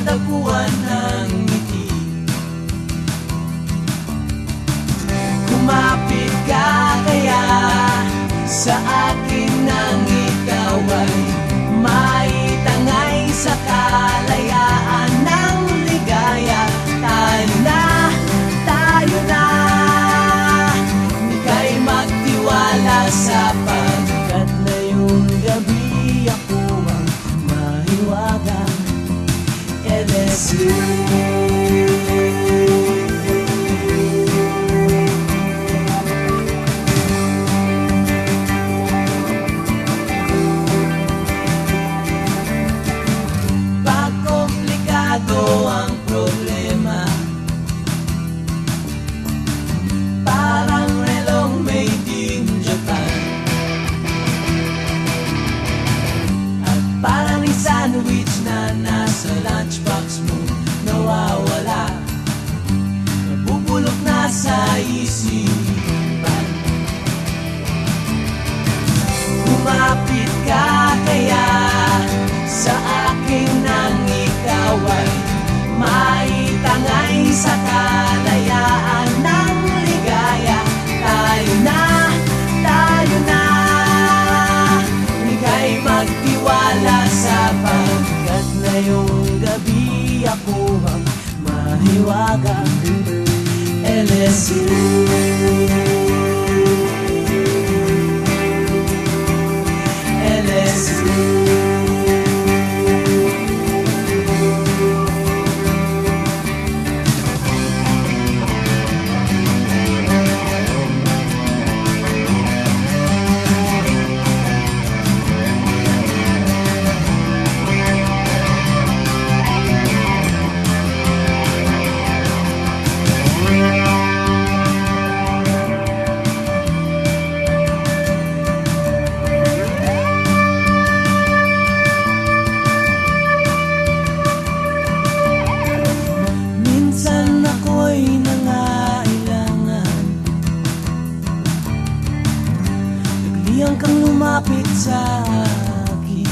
natagpuan ng ngiti. Kumapit ka kaya sa akin nang ikaw ay maitangay sa kalayaan ng ligaya. Tayo na, ika'y magtiwala sapagkat ngayong gabi ako ang mahiwaga. LSU. Ang problema, parang relong made in Japan, at parang sandwich na nasa lunchbox mo nawawala, nabubulok na sa isipan. Kumapit ka kaya sa akin nang ikaw ay maitangay sa kalayaan ng ligaya. Tayo na, ika'y magtiwala sapagkat ngayong gabi ako ang mahiwaga. LSU. Biglang kang lumapit sa akin,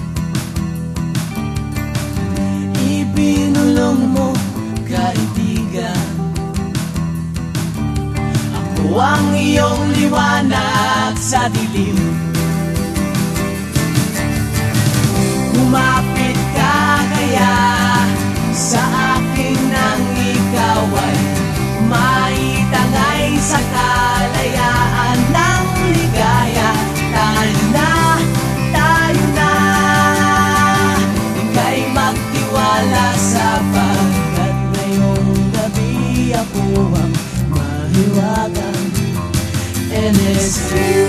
ibinulong mo, kaibigan. Ako ang iyong liwanag sa dilim. Kumapit ka kaya sa akin nang ikaw ay maitangay sa kalayaan ng ligaya. Tayo na, ika'y magtiwala sapagkat ngayong gabi ako ang mahiwagang LSU.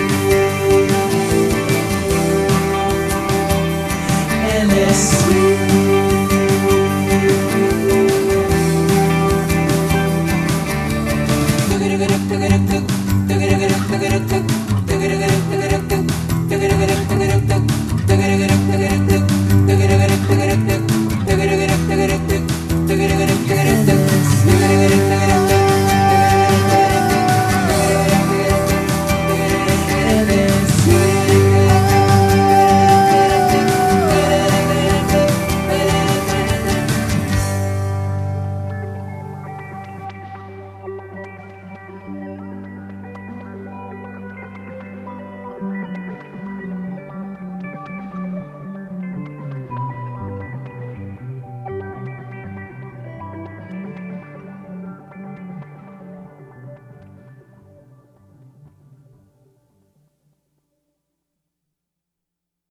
LSU.